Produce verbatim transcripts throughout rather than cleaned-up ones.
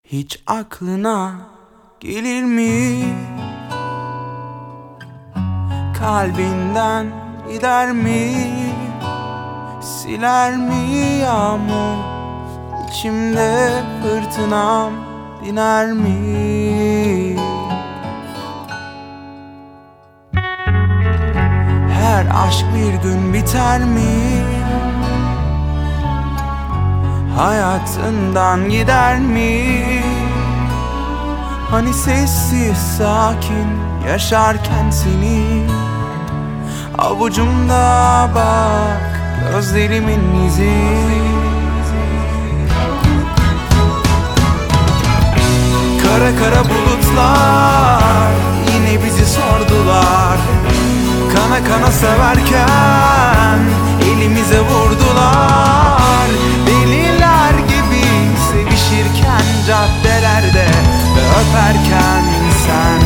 Hiç aklına gelir mi? Kalbinden gider mi? Siler mi yağmur? İçimde fırtınam diner mi? Her aşk bir gün biter mi? Hayatından gider mi? Hani sessiz sakin yaşarken seni avucumda bak, gözlerimin izi. Kara kara bulutlar yine bizi sordular. Kana kana severken elimize vurdular. Deliler gibi sevişirken caddelerde ve öperken sen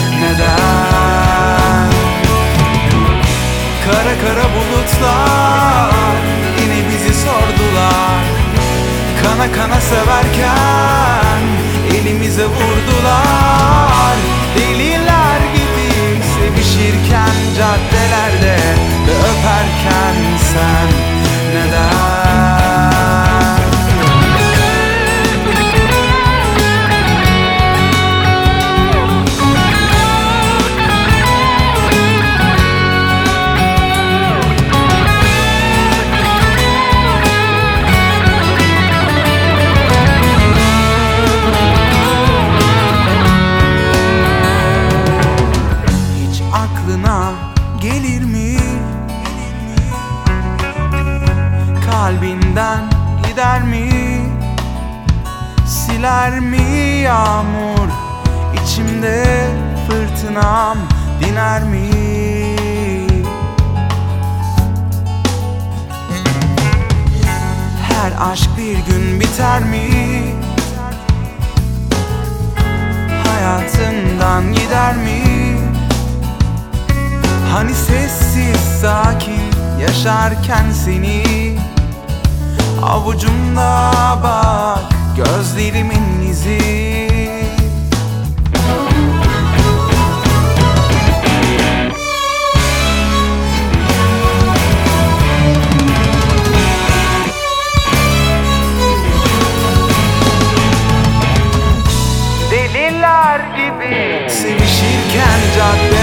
neden? Kara kara bulutlar yine bizi sordular. Kana kana severken elimize vurdular. Deliler gibi sevişirken caddelerde ve öperken sen neden? Gelir mi? Kalbinden gider mi? Siler mi yağmur? İçimde fırtınam diner mi? Her aşk bir gün biter mi? Hayatından gider mi? Hani sessiz sakin yaşarken seni avucumda bak, gözlerimin izi. Deliler gibi sevişirken cadde